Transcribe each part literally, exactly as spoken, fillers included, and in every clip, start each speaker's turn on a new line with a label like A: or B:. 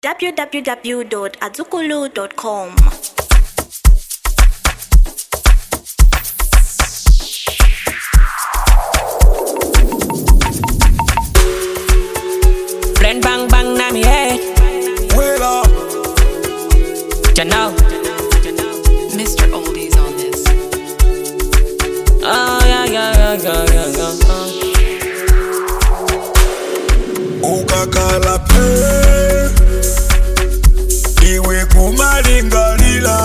A: w w w dot azukulu dot com.
B: Friend bang bang na me head.
C: Well up.
B: You know.
D: Mister Oldies on this.
B: Oh yeah yeah yeah yeah yeah yeah.
C: Ukakala pe iwe kumalingalila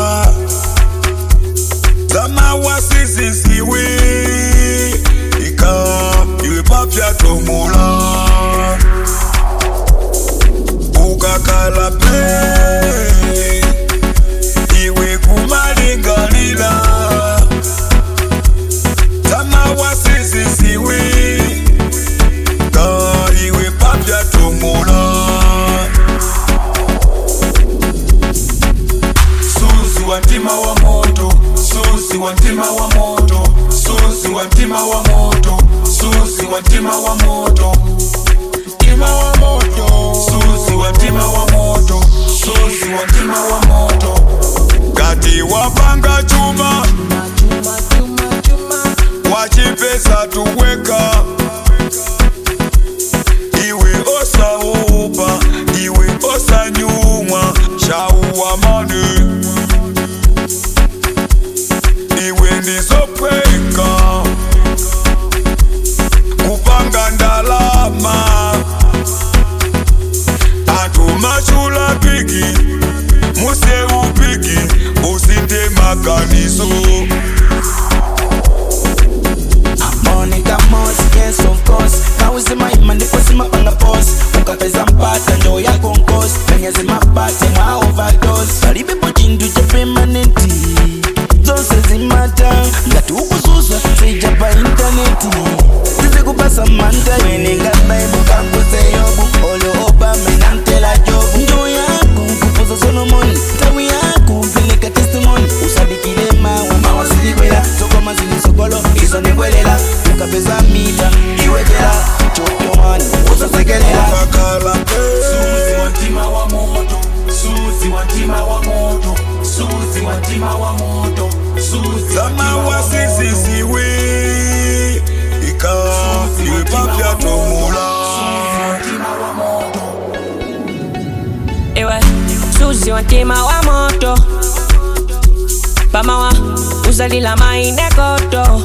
C: zama wasisisiwe ika iwe papya tomula ukakala pe iwe kumalingalila zama wasisisiwe iwe papya tomula Susi wa ntima wa moto Susi wa ntima wa moto Susi wa ntima wa moto Susi wa ntima wa moto Ntima wa moto Susi wa ntima wa moto Susi wa ntima wa moto Kati wapanga chuma wachipesa tuweka iwe osa upa iwe osa nyuma shauwa mani iwe ndizopweka kupanga ndalama atumachula piki muse upiki usinde makaniso
E: Monica Moss, yes of course. Kauzi maima ndipo sima panga pose. Ukapeza mpata ndo ya konkos. Penyezi mapate ma overdose. Karibe po chindu cha permanenti. Zonse zimata ngati ukuzuza sija pa interneti. Zizi kupasa manta wenenga baibu kakuse yobu. Olo oba menantela jobu. Ndo yaku kufuza Solomon. Tawi yaku peleka testimony. Usadikile mawa mawa siliwela. Soko mazini sokolo iso nengwelela. Ukapeza mita iwekela. Chokyo mani usasekelela.
C: Ukakala pe
F: Susi wa ntima wa moto Susi wa ntima wa moto Susi wa ntima wa moto Susi wa
C: zama wasisisiwe ika iwe papya tomula
F: ntima wa moto
B: Ewe Susi wa ntima wa moto Pamawa uzalila maine koto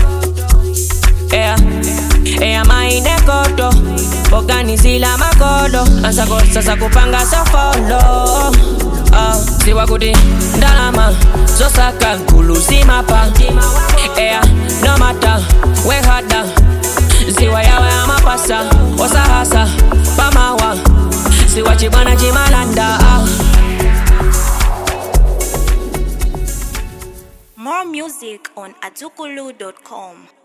B: Ea Ea maine koto Organizila makodo Ansako sasa kupanga safolo Oh, siwa kuti ndalama Zosaka kuluzima pa Ea, no matter We hada Ziwa yawe amapasa Wasahasa Pamawa Siwa chibana chimalanda
A: More music on azukulu dot com.